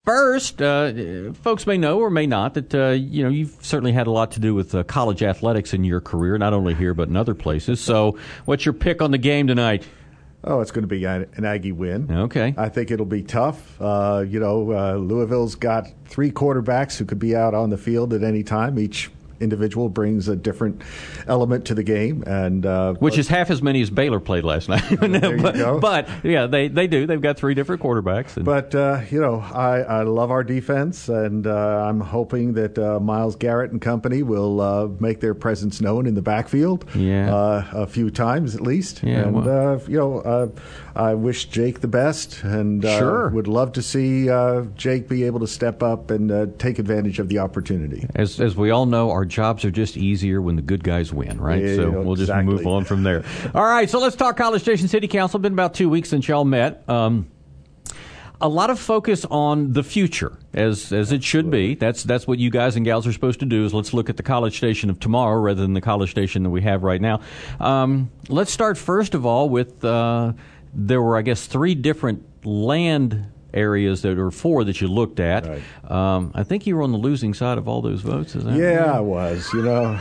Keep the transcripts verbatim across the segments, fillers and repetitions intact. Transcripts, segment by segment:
first, uh, folks may know or may not that uh, you know you've certainly had a lot to do with uh, college athletics in your career, not only here but in other places. So, what's your pick on the game tonight? Oh, it's going to be an Aggie win. Okay. I think it'll be tough. Uh, you know, uh, Louisville's got three quarterbacks who could be out on the field at any time. Each individual brings a different element to the game, and uh, which is half as many as Baylor played last night. There you but, go. but yeah, they, they do. They've got three different quarterbacks. And but uh, you know, I, I love our defense, and uh, I'm hoping that uh, Myles Garrett and company will uh, make their presence known in the backfield. Yeah. uh, a few times at least. Yeah, and well. uh, you know, uh, I wish Jake the best, and uh, Sure. would love to see uh, Jake be able to step up and uh, take advantage of the opportunity. As as we all know, our jobs are just easier when the good guys win, right? Yeah, so we'll just exactly. move on from there. All right, so let's talk College Station City Council. Been about two weeks since y'all met. Um, a lot of focus on the future, as as it should be. That's that's what you guys and gals are supposed to do. Is let's look at the College Station of tomorrow rather than the College Station that we have right now. Um, let's start first of all with uh, there were, I guess, three different land areas that or four that you looked at. Right. Um, I think you were on the losing side of all those votes. Is that Yeah, right? I was, you know.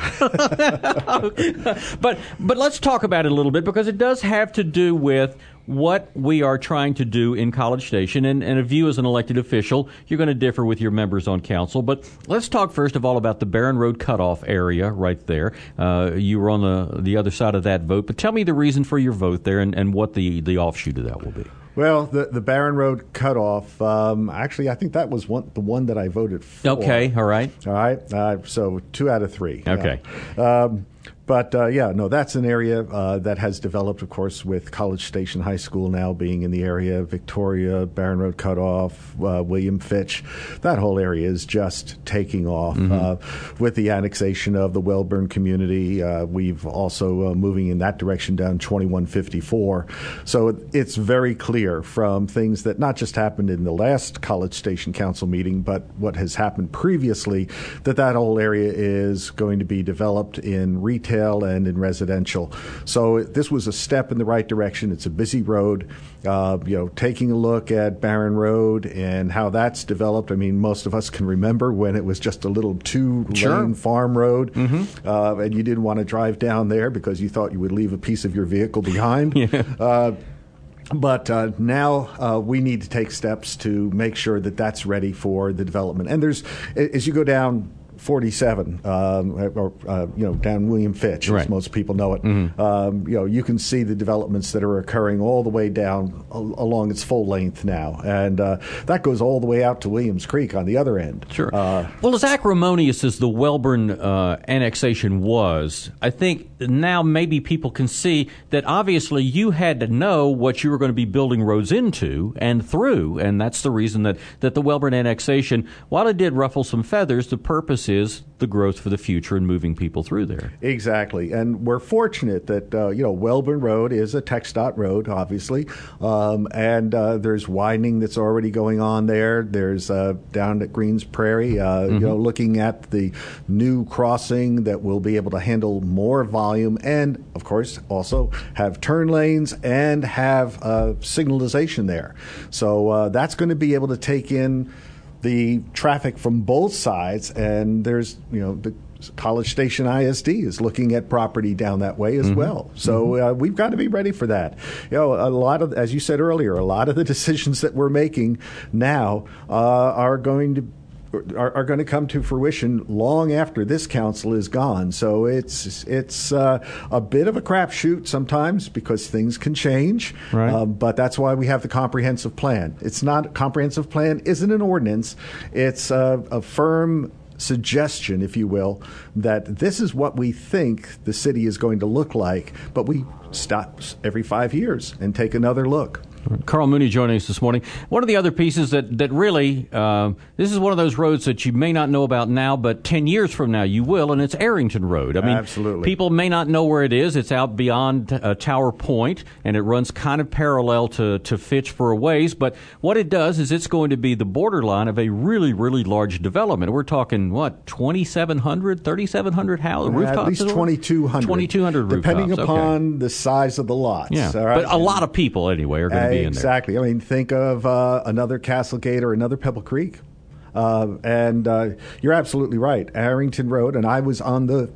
but but let's talk about it a little bit, because it does have to do with what we are trying to do in College Station. And, and if you as an elected official, you're going to differ with your members on council. But let's talk first of all about the Barron Road cutoff area right there. Uh, you were on the the other side of that vote. But tell me the reason for your vote there and, and what the, the offshoot of that will be. Well, the the Barron Road cutoff, um, actually, I think that was one, the one that I voted for. Okay, all right. All right, uh, so two out of three. Okay. Yeah. Um, But, uh, yeah, no, that's an area uh, that has developed, of course, with College Station High School now being in the area, Victoria, Barron Road Cutoff, uh, William Fitch. That whole area is just taking off. Mm-hmm. Uh, with the annexation of the Wellborn community, uh, we've also uh, moving in that direction down twenty-one fifty-four. So it's very clear from things that not just happened in the last College Station Council meeting, but what has happened previously, that that whole area is going to be developed in retail and in residential. So this was a step in the right direction. It's a busy road. Uh, you know, taking a look at Barron Road and how that's developed. I mean, most of us can remember when it was just a little two-lane Sure. farm road, Mm-hmm. uh, and you didn't want to drive down there because you thought you would leave a piece of your vehicle behind. Yeah. Uh, But uh, now uh, we need to take steps to make sure that that's ready for the development. And there's, as you go down forty-seven, um, or uh, you know, down William Fitch, Right. as most people know it. Mm-hmm. Um, you know, you can see the developments that are occurring all the way down al- along its full length now, and uh, that goes all the way out to Williams Creek on the other end. Sure. Uh, well, as acrimonious as the Wellborn uh, annexation was, I think now maybe people can see that obviously you had to know what you were going to be building roads into and through, and that's the reason that, that the Wellborn annexation, while it did ruffle some feathers, the purpose is the growth for the future and moving people through there. Exactly, and we're fortunate that uh, you know Wellborn Road is a TxDOT road, obviously, um, and uh, there's widening that's already going on there. There's uh, down at Greens Prairie, uh, mm-hmm. you know, looking at the new crossing that will be able to handle more volume, and of course also have turn lanes and have uh, signalization there. So uh, that's going to be able to take in the traffic from both sides, and there's, you know, the College Station I S D is looking at property down that way as mm-hmm. well. So mm-hmm. uh, we've got to be ready for that. You know, a lot of, as you said earlier, a lot of the decisions that we're making now uh, are going to Are, are going to come to fruition long after this council is gone. So it's it's uh, a bit of a crapshoot sometimes because things can change. Right. Um, but that's why we have the comprehensive plan. It's not comprehensive plan isn't an ordinance. It's a, a firm suggestion, if you will, that this is what we think the city is going to look like. But we stop every five years and take another look. Carl Mooney joining us this morning. One of the other pieces that, that really, uh, this is one of those roads that you may not know about now, but ten years from now you will, and it's Arrington Road. I mean, Absolutely. People may not know where it is. It's out beyond uh, Tower Point, and it runs kind of parallel to, to Fitch for a ways, but what it does is it's going to be the borderline of a really, really large development. We're talking, what, twenty-seven hundred, thirty-seven hundred houses, rooftops? At least twenty-two hundred. twenty-two hundred rooftops. Depending upon okay. the size of the lots. Yeah, all right? but a lot of people, anyway, are going to to be in there. Exactly. I mean, think of uh, another Castlegate or another Pebble Creek. Uh, and uh, you're absolutely right. Arrington Road, and I was on the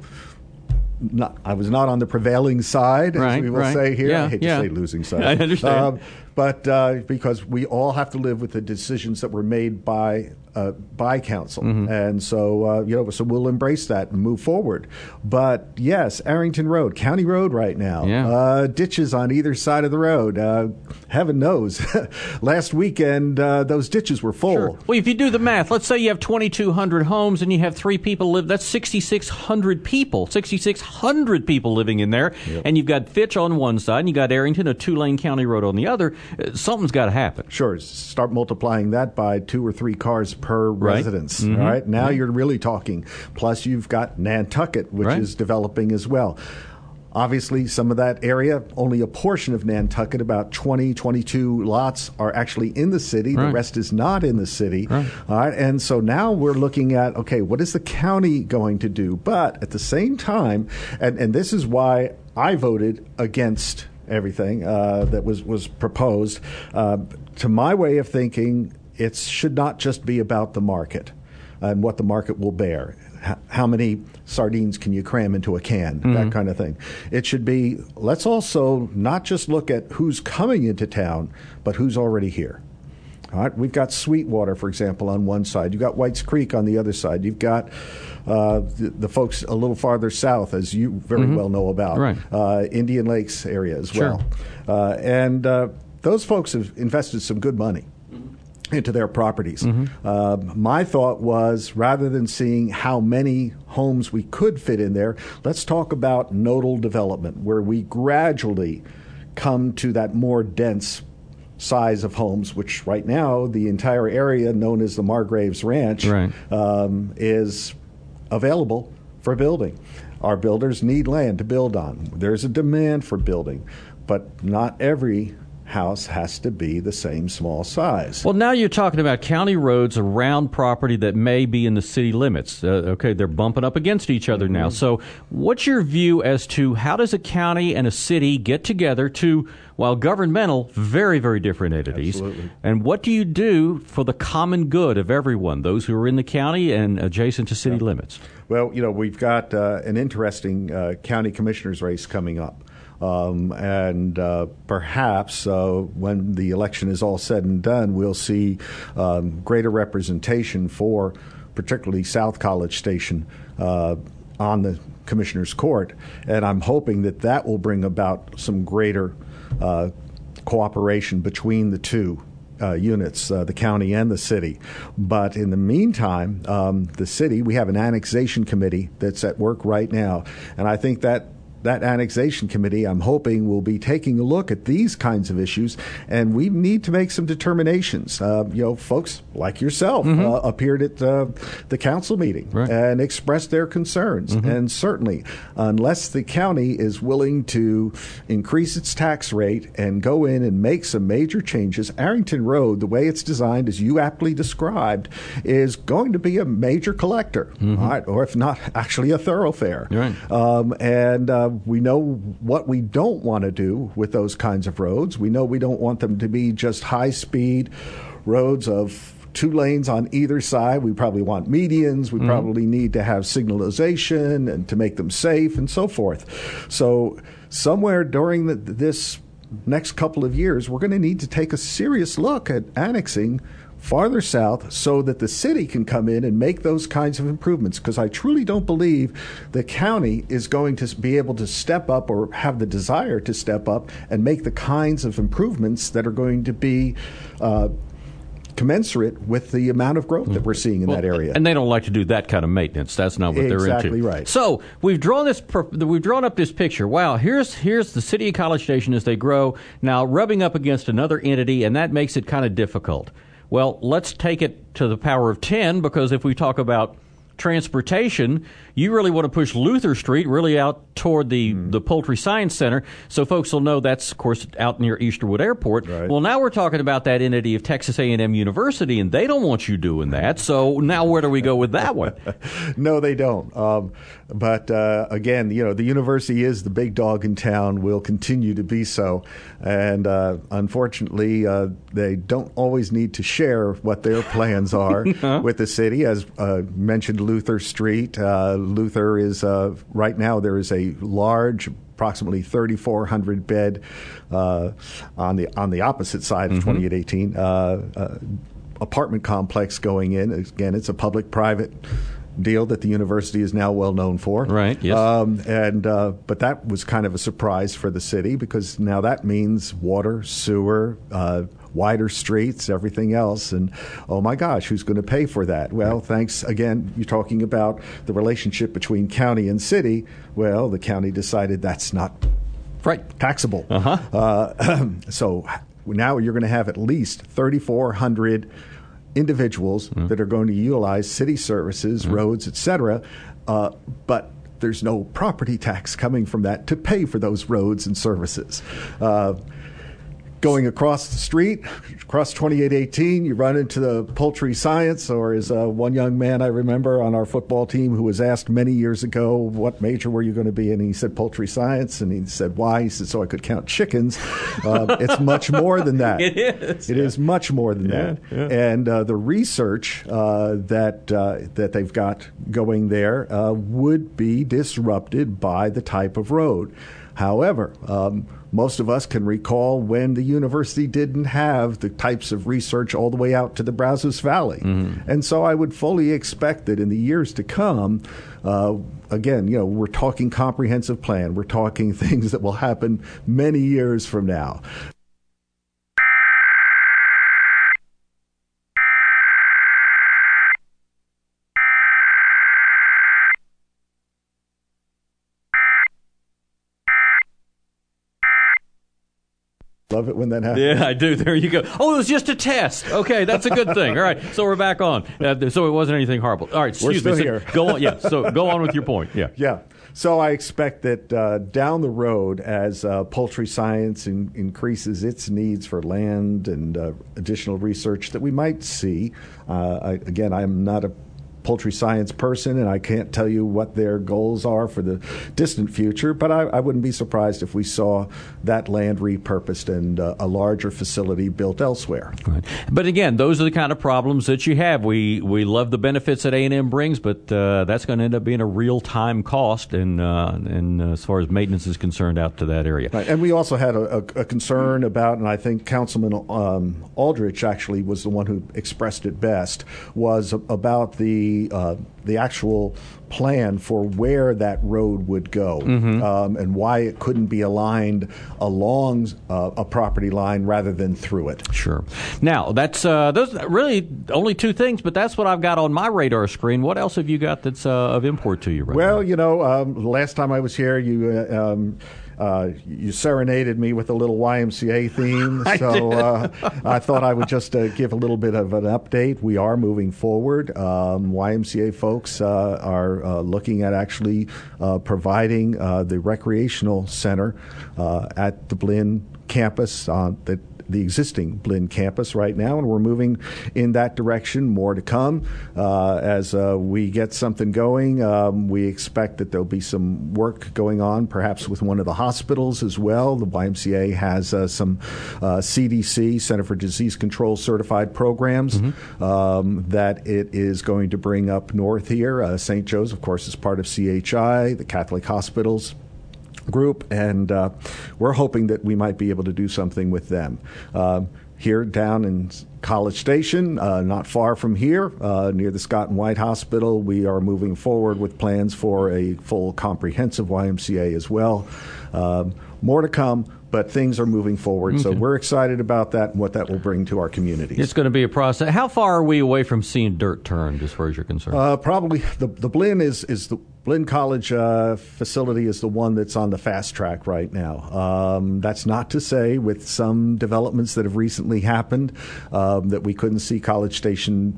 not, I was not on the prevailing side, right, as we will right. say here. Yeah, I hate yeah. to say losing side. I understand. Uh, but uh, because we all have to live with the decisions that were made by uh, by council, mm-hmm. and so uh, you know, so we'll embrace that and move forward. But yes, Arrington Road, County Road, right now, yeah. uh, ditches on either side of the road. Uh, heaven knows, last weekend uh, those ditches were full. Sure. Well, if you do the math, let's say you have twenty-two hundred homes and you have three people live. That's sixty-six hundred people. sixty-six hundred people living in there, yep. and you've got Fitch on one side, and you got Arrington, a two-lane county road on the other. Uh, something's got to happen. Sure. Start multiplying that by two or three cars per right. residence. Mm-hmm. All right. Now mm-hmm. you're really talking. Plus, you've got Nantucket, which right. is developing as well. Obviously, some of that area, only a portion of Nantucket, about twenty, twenty-two lots are actually in the city. Right. The rest is not in the city. Right. All right. And so now we're looking at, okay, what is the county going to do? But at the same time, and, and this is why I voted against everything uh, that was, was proposed. Uh, to my way of thinking, it should not just be about the market and what the market will bear. H- how many sardines can you cram into a can, mm-hmm. that kind of thing. It should be, let's also not just look at who's coming into town, but who's already here. All right, we've got Sweetwater, for example, on one side. You've got Whites Creek on the other side. You've got uh, the, the folks a little farther south, as you very mm-hmm. well know about, right. uh, Indian Lakes area as sure. well. Uh, and uh, those folks have invested some good money into their properties. Mm-hmm. Uh, my thought was, rather than seeing how many homes we could fit in there, let's talk about nodal development, where we gradually come to that more dense size of homes, which right now the entire area known as the Margraves Ranch right. um, is available for building. Our builders need land to build on. There's a demand for building, but not every house has to be the same small size. Well, now you're talking about county roads around property that may be in the city limits. Uh, okay, they're bumping up against each other mm-hmm. now. So what's your view as to how does a county and a city get together to, while governmental, very, very different entities? Absolutely. And what do you do for the common good of everyone, those who are in the county and adjacent to city yeah. limits? Well, you know, we've got uh, an interesting uh, county commissioners race coming up. Um, and uh, perhaps uh, when the election is all said and done, we'll see um, greater representation for particularly South College Station uh, on the Commissioner's Court. And I'm hoping that that will bring about some greater uh, cooperation between the two uh, units, uh, the county and the city. But in the meantime, um, the city, we have an annexation committee that's at work right now. And I think that That annexation committee, I'm hoping, will be taking a look at these kinds of issues, and we need to make some determinations. Uh, you know, folks like yourself mm-hmm. uh, appeared at uh, the council meeting right. and expressed their concerns. Mm-hmm. And certainly, unless the county is willing to increase its tax rate and go in and make some major changes, Arrington Road, the way it's designed, as you aptly described, is going to be a major collector, mm-hmm. all right, or if not, actually a thoroughfare. Right. Um, and uh, we know what we don't want to do with those kinds of roads. We know we don't want them to be just high-speed roads of two lanes on either side. We probably want medians. We mm-hmm. probably need to have signalization and to make them safe and so forth. So somewhere during the, this next couple of years, we're going to need to take a serious look at annexing farther south so that the city can come in and make those kinds of improvements, because I truly don't believe the county is going to be able to step up or have the desire to step up and make the kinds of improvements that are going to be uh, commensurate with the amount of growth that we're seeing in well, that area. And they don't like to do that kind of maintenance. That's not what they're exactly into. Exactly right. So we've drawn this. We've drawn up this picture. Wow, here's here's the city of College Station as they grow now, rubbing up against another entity, and that makes it kind of difficult. Well, let's take it to the power of ten, because if we talk about transportation, you really want to push Luther Street really out toward the, mm. the Poultry Science Center, so folks will know that's, of course, out near Easterwood Airport. Right. Well, now we're talking about that entity of Texas A and M University, and they don't want you doing that. So now where do we go with that one? No, they don't. Um, but uh, again, you know, the university is the big dog in town, will continue to be so. And uh, unfortunately, uh, they don't always need to share what their plans are huh? with the city. As uh, mentioned, Luther Street. Uh, Luther is, uh, right now, there is a large, approximately thirty-four hundred bed uh, on the on the opposite side of mm-hmm. twenty-eight eighteen uh, uh, apartment complex going in. Again, it's a public-private deal that the university is now well known for. Right, yes. Um, and uh, but that was kind of a surprise for the city, because now that means water, sewer, uh, wider streets, everything else. And, oh, my gosh, who's going to pay for that? Well, thanks, again, you're talking about the relationship between county and city. Well, the county decided that's not right. taxable. Uh-huh. Uh, so now you're going to have at least thirty-four hundred individuals mm. that are going to utilize city services, mm. roads, et cetera, uh, but there's no property tax coming from that to pay for those roads and services. Uh, going across the street, across twenty-eight eighteen, you run into the Poultry Science, or as uh, one young man I remember on our football team who was asked many years ago, what major were you going to be in? And he said, Poultry Science. And he said, why? He said, so I could count chickens. Uh, it's much more than that. It is. It yeah. is much more than yeah, that. Yeah. And uh, the research uh, that uh, that they've got going there uh, would be disrupted by the type of road. However, um, most of us can recall when the university didn't have the types of research all the way out to the Brazos Valley. Mm-hmm. And so I would fully expect that in the years to come, uh, again, you know, we're talking comprehensive plan. We're talking things that will happen many years from now. Love it when that happens. Yeah, I do. There you go. Oh, it was just a test. Okay, that's a good thing. All right, so we're back on. Uh, so it wasn't anything horrible. All right, excuse we're still me. So here. Go on. Yeah. So go on with your point. Yeah. Yeah. So I expect that uh, down the road, as uh, Poultry Science in, increases its needs for land and uh, additional research, that we might see. Uh, I, again, I'm not a poultry science person, and I can't tell you what their goals are for the distant future, but I, I wouldn't be surprised if we saw that land repurposed and uh, a larger facility built elsewhere. Right. But again, those are the kind of problems that you have. We we love the benefits that A and M brings, but uh, that's going to end up being a real-time cost, and uh, and uh, as far as maintenance is concerned, out to that area. Right. And we also had a, a, a concern about, and I think Councilman um, Aldrich actually was the one who expressed it best, was about the Uh, the actual plan for where that road would go, mm-hmm. um, and why it couldn't be aligned along uh, a property line rather than through it. Sure. Now, that's uh, those are really only two things, but that's what I've got on my radar screen. What else have you got that's uh, of import to you right well, now? Well, you know, um, last time I was here, you uh, um, Uh, you serenaded me with a little Y M C A theme, so uh, I thought I would just uh, give a little bit of an update. We are moving forward. Um, Y M C A folks uh, are uh, looking at actually uh, providing uh, the recreational center uh, at the Blinn campus uh, that the existing Blinn campus right now, and we're moving in that direction. More to come. Uh, as uh, we get something going, um, we expect that there'll be some work going on, perhaps with one of the hospitals as well. The Y M C A has uh, some uh, C D C, Center for Disease Control certified programs mm-hmm. um, that it is going to bring up north here. Uh, Saint Joe's, of course, is part of C H I, the Catholic Hospitals group, and uh, we're hoping that we might be able to do something with them. Uh, here down in College Station, uh, not far from here, uh, near the Scott and White Hospital, we are moving forward with plans for a full comprehensive Y M C A as well. Um, more to come, but things are moving forward, okay. So we're excited about that and what that will bring to our communities. It's going to be a process. How far are we away from seeing dirt turned, as far as you're concerned? Uh, probably the the Blinn is is the Blinn College uh, facility is the one that's on the fast track right now. Um, that's not to say, with some developments that have recently happened, um, that we couldn't see College Station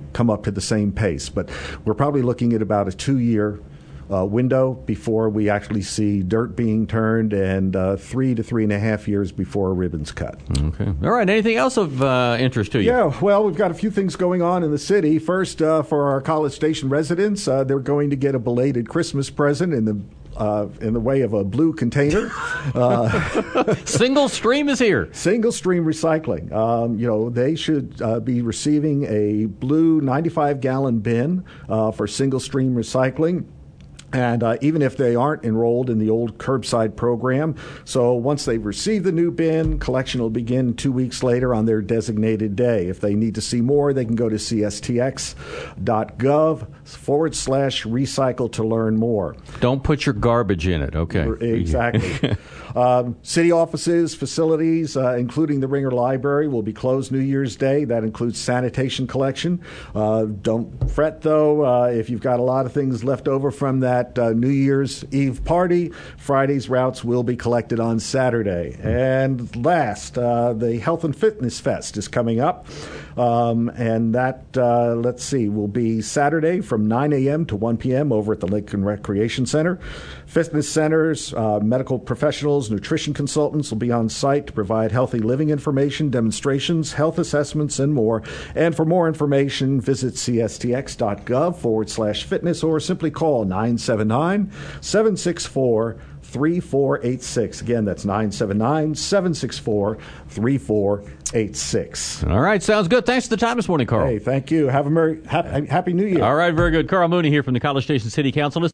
come up to the same pace. But we're probably looking at about a two-year Uh, window before we actually see dirt being turned, and uh, three to three and a half years before a ribbon's cut. Okay. All right. Anything else of uh, interest to you? Yeah. Well, we've got a few things going on in the city. First, uh, for our College Station residents, uh, they're going to get a belated Christmas present in the uh, in the way of a blue container. Uh, Single Stream is here. Single Stream Recycling. Um, you know, they should uh, be receiving a blue ninety-five gallon bin uh, for Single Stream Recycling. And uh, even if they aren't enrolled in the old curbside program, so once they've received the new bin, collection will begin two weeks later on their designated day. If they need to see more, they can go to cstx.gov forward slash recycle to learn more. Don't put your garbage in it. Okay. Exactly. um, city offices, facilities, uh, including the Ringer Library, will be closed New Year's Day. That includes sanitation collection. Uh, don't fret, though, uh, if you've got a lot of things left over from that Uh, New Year's Eve party. Friday's routes will be collected on Saturday. And last, uh, the Health and Fitness Fest is coming up. Um, and that, uh, let's see, will be Saturday from nine a.m. to one p.m. over at the Lincoln Recreation Center. Fitness centers, uh, medical professionals, nutrition consultants will be on site to provide healthy living information, demonstrations, health assessments, and more. And for more information, visit cstx.gov forward slash fitness or simply call nine seven nine, seven six four, three four eight six. Again, that's nine seven nine, seven six four, three four eight six. All right, sounds good. Thanks for the time this morning, Carl. Hey, thank you. Have a merry, happy, happy New Year. All right, very good. Carl Mooney here from the College Station City Council.